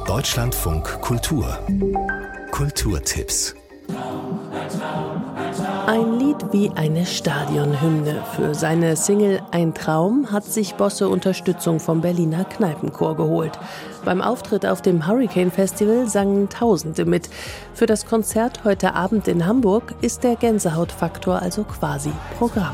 Deutschlandfunk Kultur. Kulturtipps. Ein Lied wie eine Stadionhymne. Für seine Single Ein Traum hat sich Bosse Unterstützung vom Berliner Kneipenchor geholt. Beim Auftritt auf dem Hurricane Festival sangen Tausende mit. Für das Konzert heute Abend in Hamburg ist der Gänsehautfaktor also quasi Programm.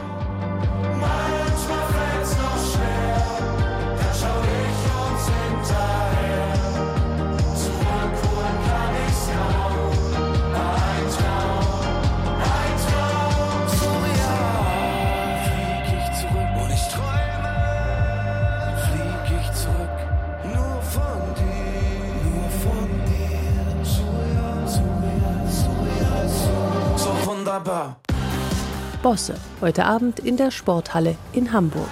Bosse, heute Abend in der Sporthalle in Hamburg.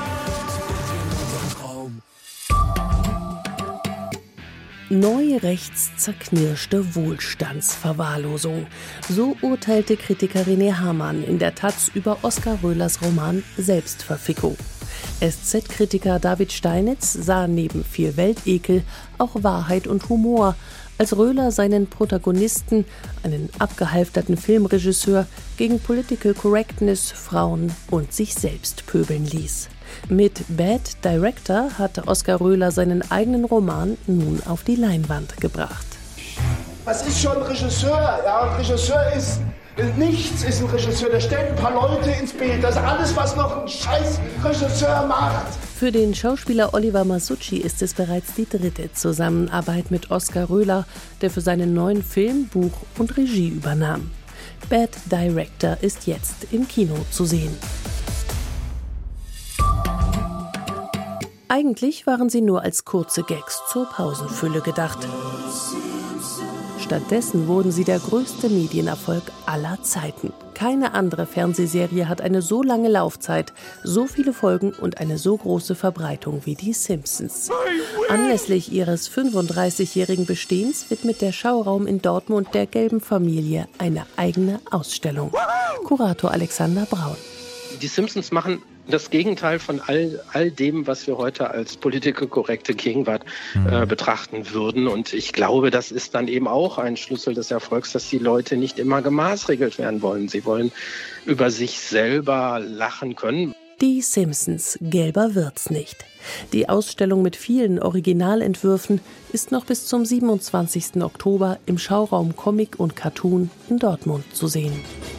Neurechts zerknirschte Wohlstandsverwahrlosung. So urteilte Kritiker René Hamann in der taz über Oskar Röhlers Roman Selbstverfickung. SZ-Kritiker David Steinitz sah neben viel Weltekel auch Wahrheit und Humor, als Röhler seinen Protagonisten, einen abgehalfterten Filmregisseur, gegen Political Correctness, Frauen und sich selbst pöbeln ließ. Mit Bad Director hat Oskar Röhler seinen eigenen Roman nun auf die Leinwand gebracht. Was ist schon ein Regisseur? Ja, ein Regisseur ist nichts, ist ein Regisseur. Der stellt ein paar Leute ins Bild. Das ist alles, was noch ein scheiß Regisseur macht. Für den Schauspieler Oliver Masucci ist es bereits die dritte Zusammenarbeit mit Oskar Röhler, der für seinen neuen Film Buch und Regie übernahm. Bad Director ist jetzt im Kino zu sehen. Eigentlich waren sie nur als kurze Gags zur Pausenfülle gedacht. Stattdessen wurden sie der größte Medienerfolg aller Zeiten. Keine andere Fernsehserie hat eine so lange Laufzeit, so viele Folgen und eine so große Verbreitung wie die Simpsons. Anlässlich ihres 35-jährigen Bestehens widmet der Schauraum in Dortmund der gelben Familie eine eigene Ausstellung. Kurator Alexander Braun. Die Simpsons machen das Gegenteil von all dem, was wir heute als political korrekte Gegenwart betrachten würden. Und ich glaube, das ist dann eben auch ein Schlüssel des Erfolgs, dass die Leute nicht immer gemaßregelt werden wollen. Sie wollen über sich selber lachen können. Die Simpsons, gelber wird's nicht. Die Ausstellung mit vielen Originalentwürfen ist noch bis zum 27. Oktober im Schauraum Comic und Cartoon in Dortmund zu sehen.